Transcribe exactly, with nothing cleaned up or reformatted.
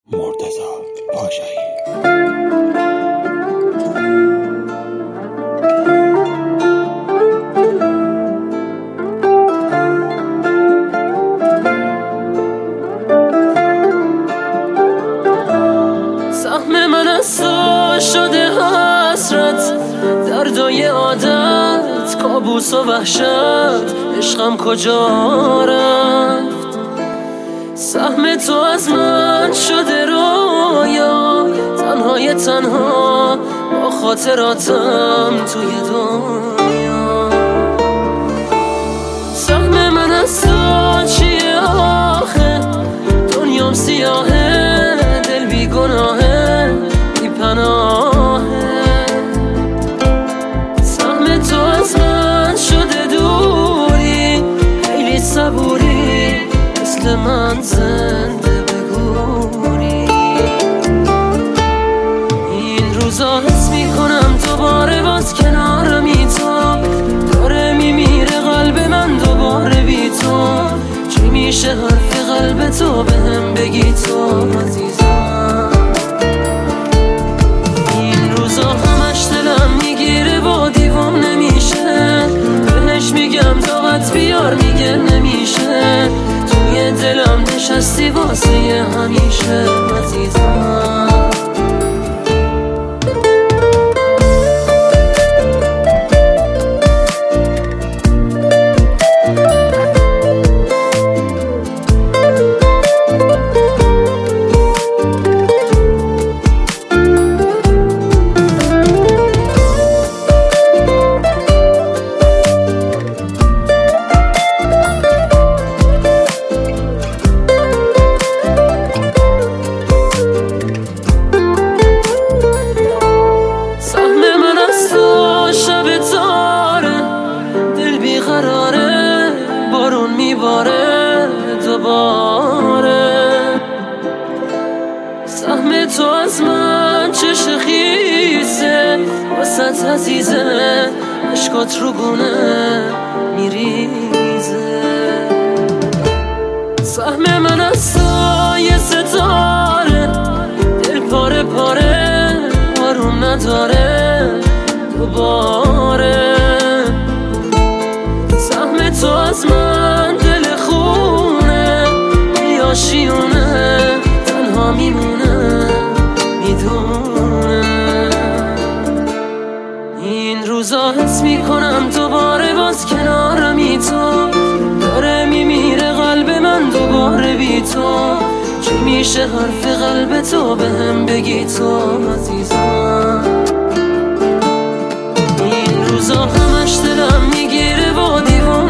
مرتضی پاشایی. سهم من از تو شده حسرت، دردای عادت، کابوس و وحشت، عشقم کجا رفت؟ سهم تو از من شده رویا، تنهای تنها با خاطراتم توی دنیا. سهم من از تو چیه آخه؟ دنیام سیاهه، دل بی گناهه، بی پناهه. سهم تو از من شده دوری، خیلی صبوری، مثل من زنده بگوری. این روزا حس میکنم دوباره باز کنارمی تو، داره میمیره قلب من دوباره بی تو. چی میشه حرف قلب تو بهم بگی تو عزیزم؟ این روزا همش دلم میگیره و دیوام نمیشه، بهش میگم طاقت بیار میگه نمیشه. توی دلم نشستی واسه همیشه عزیزم. بارون میباره دوباره، سهم تو از من چش خیسه، واسط عزیزه، عشقات رو گونه میریزه. سهم من از تو یه ستاره، دل پاره پاره، آروم نداره دوباره. سهم تو از من دل خونه، یا شیونه، تنها میمونه میدونه. این روزا حس میکنم دوباره باز کنارمی تو، داره میمیره قلب من دوباره بی تو. چی میشه حرف قلب تو بهم بگی تو عزیزم؟ این روزا همش دلم میگیره و دیوان